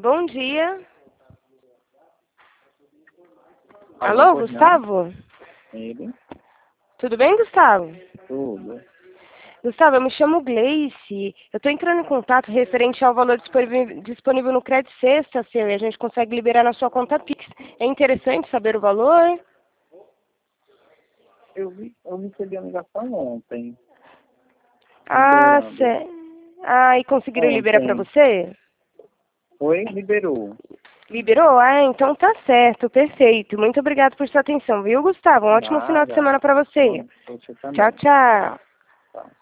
Bom dia. Alô, Alô, pois não? Gustavo? Ele? Tudo bem, Gustavo? Tudo. Gustavo, eu me chamo Gleice. Eu estou entrando em contato referente ao valor disponível no Crédito Sexta, seu, e a gente consegue liberar na sua conta Pix. É interessante saber o valor? Eu recebi a ligação ontem, Ah, liberando. e conseguiram liberar para Ontem. você? Foi, liberou. Liberou? Ah, então tá certo, perfeito. Muito obrigado por sua atenção, viu, Gustavo? Um ótimo final de Nada. semana para você. Bom, você Tchau, também. tchau. Tá.